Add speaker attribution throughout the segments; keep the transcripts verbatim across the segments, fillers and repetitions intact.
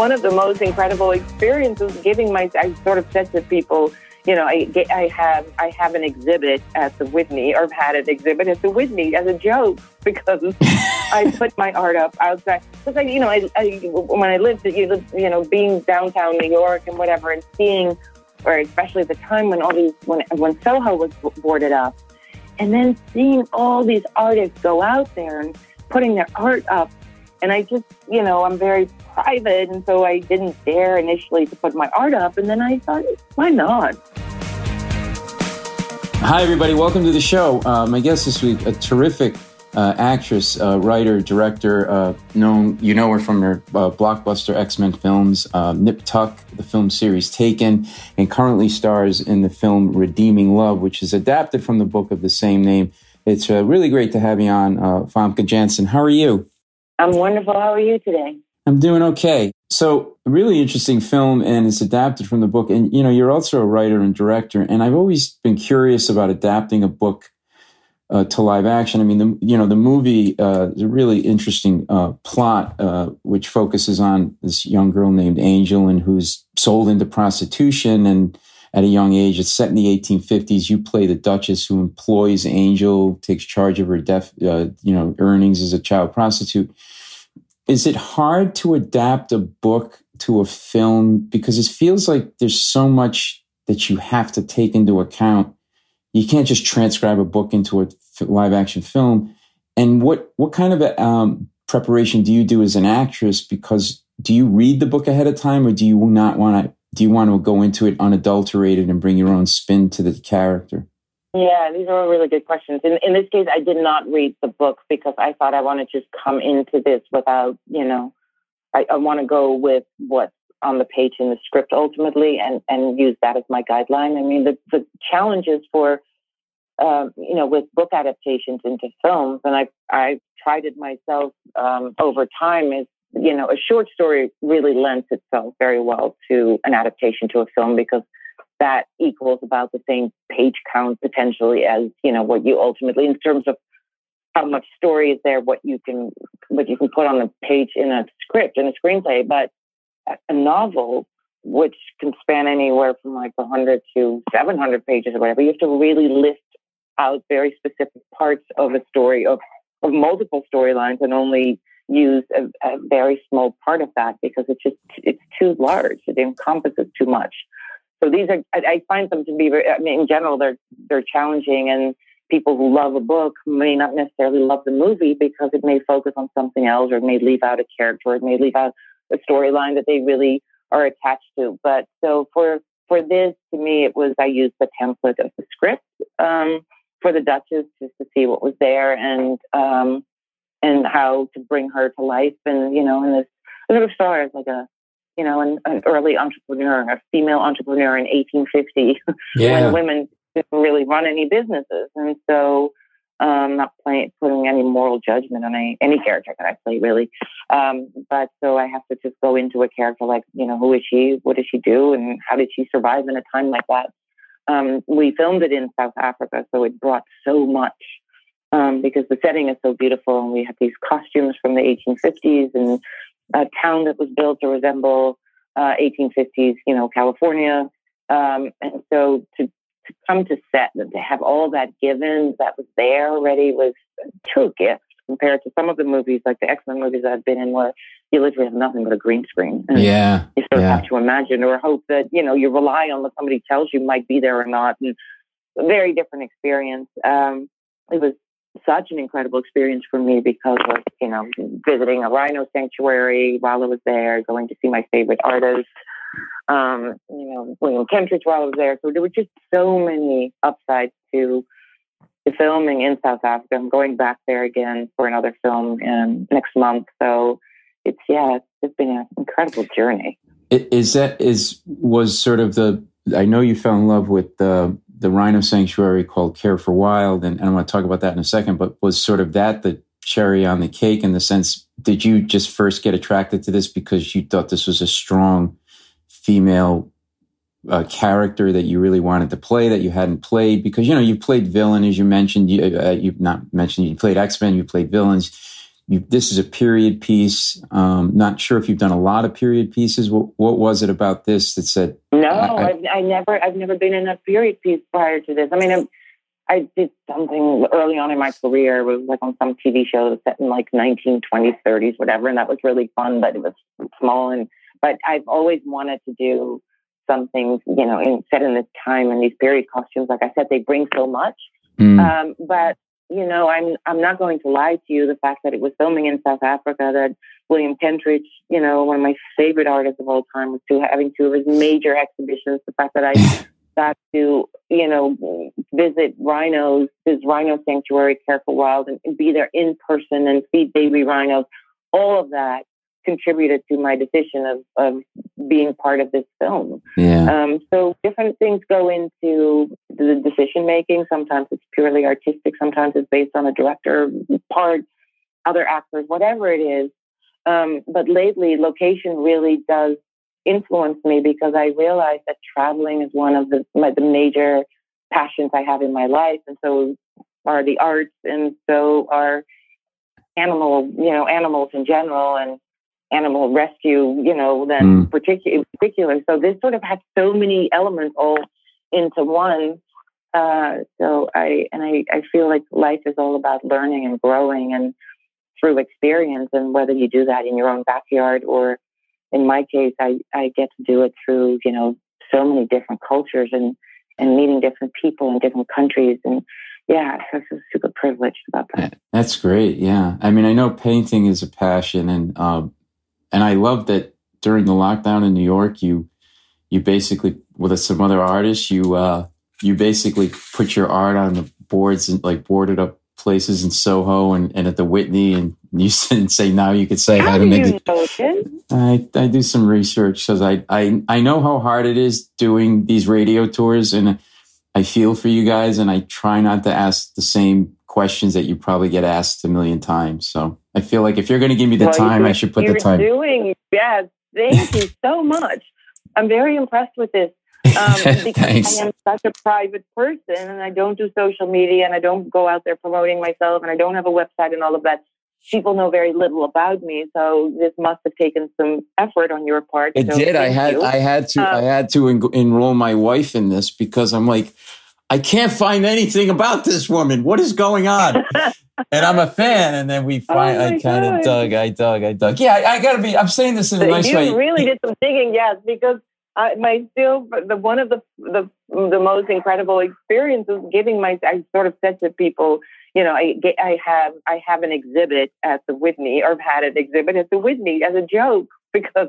Speaker 1: one of the most incredible experiences giving my, I sort of said to people, you know, I, I have I have an exhibit at the Whitney, or had an exhibit at the Whitney as a joke, because I put my art up outside. Because I, you know, I, I when I lived, you you know, being downtown New York and whatever, and seeing, or especially at the time when all these when when Soho was boarded up, and then seeing all these artists go out there and putting their art up, and I just, you know, I'm very private, and so I didn't dare initially to put my art up, and then I thought, why not?
Speaker 2: Hi, everybody. Welcome to the show. Uh, my guest this week, a terrific uh, actress, uh, writer, director, uh, known, you know her from her uh, blockbuster X-Men films, uh, Nip Tuck, the film series Taken, and currently stars in the film Redeeming Love, which is adapted from the book of the same name. It's uh, really great to have you on, uh, Famke Janssen. How are you?
Speaker 1: I'm wonderful. How are you today?
Speaker 2: I'm doing okay. So, a really interesting film, and it's adapted from the book. And, you know, you're also a writer and director, and I've always been curious about adapting a book uh, to live action. I mean, the, you know, the movie uh, is a really interesting uh, plot, uh, which focuses on this young girl named Angel, and who's sold into prostitution. And at a young age, it's set in the eighteen fifties. You play the Duchess who employs Angel, takes charge of her def, uh, you know, earnings as a child prostitute. Is it hard to adapt a book to a film? Because it feels like there's so much that you have to take into account. You can't just transcribe a book into a live action film. And what, what kind of a, um, preparation do you do as an actress? Because do you read the book ahead of time, or do you not want to, do you want to go into it unadulterated and bring your own spin to the character?
Speaker 1: Yeah, these are all really good questions. In, in this case, I did not read the book because I thought I want to just come into this without, you know, I, I want to go with what's on the page in the script ultimately, and, and use that as my guideline. I mean, the, the challenges for, uh, you know, with book adaptations into films, and I I tried it myself um, over time, is, you know, a short story really lends itself very well to an adaptation to a film, because that equals about the same page count potentially as, you know, what you ultimately, in terms of how much story is there, what you can, what you can put on the page in a script, in a screenplay. But a novel, which can span anywhere from like one hundred to seven hundred pages or whatever, you have to really list out very specific parts of a story, of, of multiple storylines, and only use a, a very small part of that, because it's just, it's too large. It encompasses too much. So these are, I, I find them to be very, I mean, in general, they're, they're challenging, and people who love a book may not necessarily love the movie, because it may focus on something else, or it may leave out a character, or it may leave out a storyline that they really are attached to. But so for, for this, to me, it was, I used the template of the script um, for the Duchess, just to see what was there, and, um, and how to bring her to life. And, you know, and this, I sort of saw her as like a, you know, an, an early entrepreneur, a female entrepreneur in eighteen fifty, yeah. when women didn't really run any businesses. And so, um, not playing, putting any moral judgment on any, any character that I play, really. Um, but so I have to just go into a character like, you know, who is she? What does she do? And how did she survive in a time like that? Um, we filmed it in South Africa, so it brought so much, um, because the setting is so beautiful, and we have these costumes from the eighteen fifties, and a town that was built to resemble uh, eighteen fifties, you know, California. Um, and so to, to come to set and to have all that given that was there already was a true gift, compared to some of the movies, like the X-Men movies that I've been in, where you literally have nothing but a green screen. And
Speaker 2: yeah.
Speaker 1: you sort of
Speaker 2: yeah.
Speaker 1: have to imagine or hope that, you know, you rely on what somebody tells you might be there or not. And a very different experience. Um, it was such an incredible experience for me, because of, you know, visiting a rhino sanctuary while I was there, going to see my favorite artists, um, you know, William Kentridge while I was there. So there were just so many upsides to the filming in South Africa. I'm going back there again for another film in next month. So it's, yeah, it's, it's been an incredible journey.
Speaker 2: Is that, is, was sort of the, I know you fell in love with the, the rhino sanctuary called Care for Wild, and, and I want to talk about that in a second, but was sort of that the cherry on the cake, in the sense, did you just first get attracted to this because you thought this was a strong female uh, character that you really wanted to play, that you hadn't played? Because, you know, you played villain, as you mentioned, you, uh, you've not mentioned, you played X-Men, you played villains, you, this is a period piece. Um, not sure if you've done a lot of period pieces. What, what was it about this that said?
Speaker 1: No,
Speaker 2: I,
Speaker 1: I've, I never, I've never been in a period piece prior to this. I mean, I, I did something early on in my career. It was like on some T V show set in like nineteen twenties, thirties, whatever, and that was really fun. But it was small, and but I've always wanted to do something, you know, in, set in this time, and these period costumes. Like I said, they bring so much. Mm. Um, but you know, I'm I'm not going to lie to you. The fact that it was filming in South Africa, that William Kentridge, you know, one of my favorite artists of all time, was to having two of his major exhibitions. The fact that I got to, you know, visit rhinos, his rhino sanctuary, Careful Wild, and, and be there in person and feed baby rhinos. All of that contributed to my decision of, of being part of this film.
Speaker 2: Yeah.
Speaker 1: Um, so different things go into the decision making. Sometimes it's purely artistic. Sometimes it's based on a director part, other actors, whatever it is. Um, but lately, location really does influence me because I realize that traveling is one of the, my, the major passions I have in my life. And so are the arts, and so are animal, you know, animals in general, and animal rescue, you know, then mm. particular, in particular. So this sort of has so many elements all into one. Uh, so I, and I, I feel like life is all about learning and growing and through experience. And whether you do that in your own backyard or in my case, I, I get to do it through, you know, so many different cultures and, and meeting different people in different countries. And yeah, so I'm so super privileged about that.
Speaker 2: That's great. Yeah. I mean, I know painting is a passion, and, um, And I love that during the lockdown in New York, you you basically, with some other artists, you uh, you basically put your art on the boards and like boarded up places in Soho and, and at the Whitney, and you say now you could say
Speaker 1: how do you know this?
Speaker 2: I I do some research because I, I I know how hard it is doing these radio tours, and I feel for you guys, and I try not to ask the same questions that you probably get asked a million times. So I feel like if you're going to give me the
Speaker 1: well,
Speaker 2: time, I should put the time.
Speaker 1: You're doing, yes. Thank you so much. I'm very impressed with this um, because I am such a private person, and I don't do social media, and I don't go out there promoting myself, and I don't have a website and all of that. People know very little about me, so this must have taken some effort on your part.
Speaker 2: It
Speaker 1: so
Speaker 2: did. I had,
Speaker 1: you.
Speaker 2: I had to, um, I had to en- enroll my wife in this because I'm like, I can't find anything about this woman. What is going on? And I'm a fan. And then we find, oh I kind of dug, I dug, I dug. Yeah, I, I got to be, I'm saying this in a nice
Speaker 1: you
Speaker 2: way.
Speaker 1: You really did some digging, yes, because I, my still, the one of the, the the most incredible experiences giving my, I sort of said to people, you know, I, I have I have an exhibit at the Whitney, or had an exhibit at the Whitney as a joke, because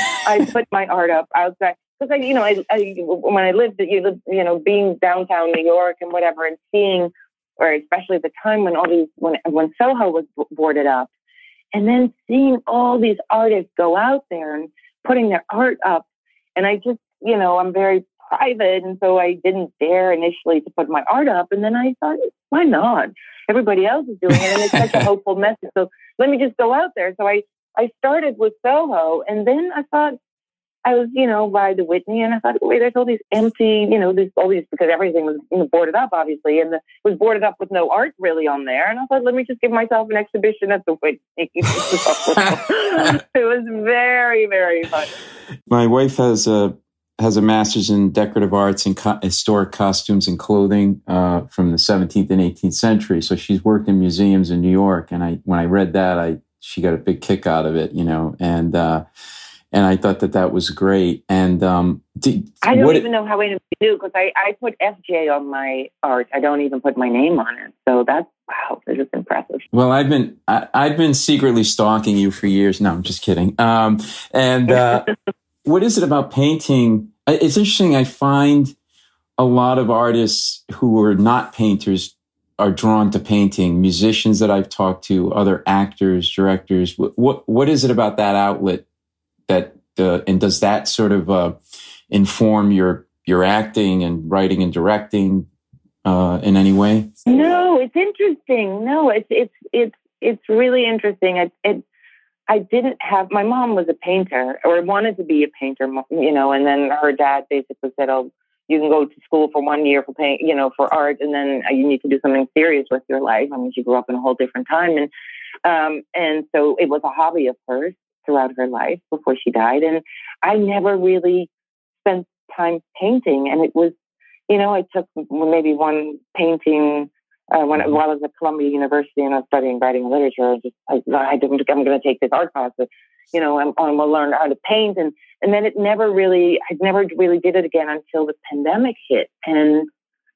Speaker 1: I put my art up outside. Because I, you know, I, I when I lived, you live, you know, being downtown New York and whatever, and seeing, or especially the time when all these, when when Soho was boarded up, and then seeing all these artists go out there and putting their art up, and I just, you know, I'm very private, and so I didn't dare initially to put my art up, and then I thought, why not? Everybody else is doing it, and it's such a hopeful message. So let me just go out there. So I I started with Soho, and then I thought. I was, you know, by the Whitney, and I thought, wait, there's all these empty, you know, there's all these, because everything was, you know, boarded up, obviously, and the, it was boarded up with no art really on there. And I thought, let me just give myself an exhibition at the Whitney. It was very, very fun.
Speaker 2: My wife has a has a master's in decorative arts and co- historic costumes and clothing uh, from the seventeenth and eighteenth century. So she's worked in museums in New York, and I when I read that, I she got a big kick out of it, you know, and. Uh, And I thought that that was great. And um, did,
Speaker 1: I don't even know how anybody do, because I, I put F J on my art. I don't even put my name on it. So that's, wow, this is impressive.
Speaker 2: Well, I've been I, I've been secretly stalking you for years. No, I'm just kidding. Um, and uh, what is it about painting? It's interesting. I find a lot of artists who are not painters are drawn to painting. Musicians that I've talked to, other actors, directors. What what, what is it about that outlet? That uh, and does that sort of uh, inform your your acting and writing and directing uh, in any way?
Speaker 1: No, it's interesting. No, it's it's it's it's really interesting. It, it I didn't have, my mom was a painter, or wanted to be a painter, you know, and then her dad basically said, "Oh, you can go to school for one year for paint, you know, for art, and then you need to do something serious with your life." I mean, she grew up in a whole different time, and Um, and so it was a hobby of hers throughout her life before she died. And I never really spent time painting. And it was, you know, I took maybe one painting uh, when, while I was at Columbia University and I was studying writing and literature. I just, I, I didn't, I'm going to take this art class, but, you know, I'm, I'm going to learn how to paint. And, and then it never really, I never really did it again until the pandemic hit. And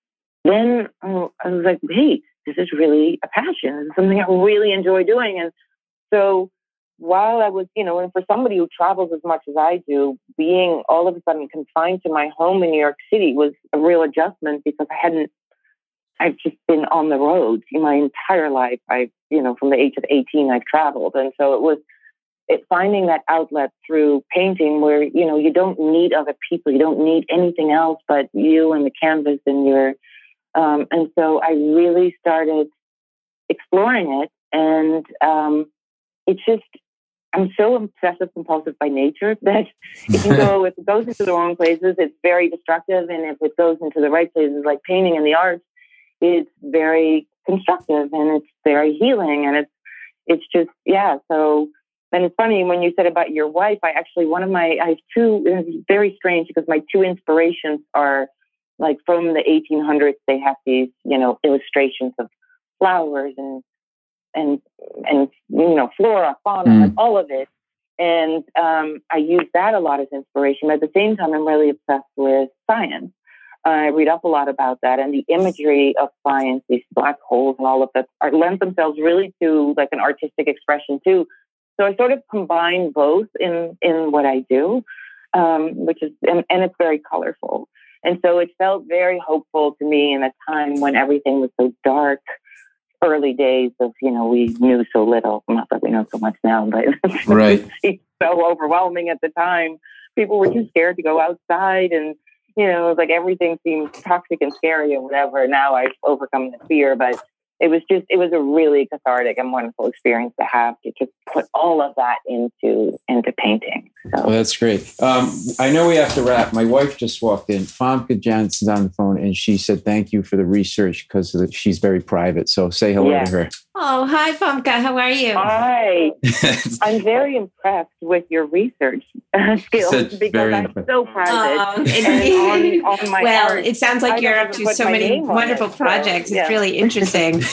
Speaker 1: then oh, I was like, wait, this is really a passion. This is something I really enjoy doing. And so while I was, you know, and for somebody who travels as much as I do, being all of a sudden confined to my home in New York City was a real adjustment because I hadn't, I've just been on the road my entire life. I, you know, from the age of eighteen, I've traveled. And so it was it, finding that outlet through painting where, you know, you don't need other people. You don't need anything else but you and the canvas and your, um, and so I really started exploring it. And um, it's just, I'm so obsessive compulsive by nature that if you go, if it goes into the wrong places, it's very destructive. And if it goes into the right places, like painting and the arts, it's very constructive and it's very healing. And it's, it's just, yeah. So, and it's funny when you said about your wife, I actually, one of my, I have two, it's very strange because my two inspirations are like from the eighteen hundreds, they have these, you know, illustrations of flowers and, and, and, you know, flora, fauna, mm. like all of it. And um, I use that a lot as inspiration. But at the same time, I'm really obsessed with science. Uh, I read up a lot about that. And the imagery of science, these black holes and all of that, are, lend themselves really to like an artistic expression too. So I sort of combine both in, in what I do, um, which is, and, and it's very colorful. And so it felt very hopeful to me in a time when everything was so dark. Early days of, you know, we knew so little, not that we know so much now, but
Speaker 2: right.
Speaker 1: It seemed so overwhelming at the time. People were too scared to go outside and, you know, like everything seemed toxic and scary or whatever. Now I've overcome the fear, but it was just, it was a really cathartic and wonderful experience to have to just put all of that into, into painting. So.
Speaker 2: Well, that's great. Um, I know we have to wrap. My wife just walked in. Famke Janssen's on the phone and she said, thank you for the research because she's very private. So say hello yeah. to her.
Speaker 3: Oh, hi, Famke. How are you?
Speaker 1: Hi. I'm very impressed with your research skills Such because I'm impressed. so private.
Speaker 3: Um, and on, on my well,
Speaker 1: art,
Speaker 3: it sounds like I you're up to so many wonderful it, projects. So, yeah. It's really interesting.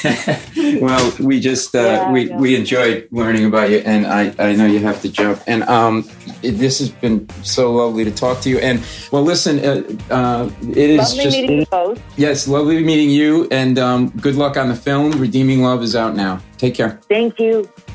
Speaker 2: Well, we just uh, yeah, we yeah. we enjoyed learning about you, and I, I know you have to jump. And um, it, this has been so lovely to talk to you. And well, listen, uh, uh, it is
Speaker 1: lovely
Speaker 2: just
Speaker 1: meeting you both.
Speaker 2: Yes, lovely meeting you, and um, good luck on the film. Redeeming Love is out now. Take care.
Speaker 1: Thank you.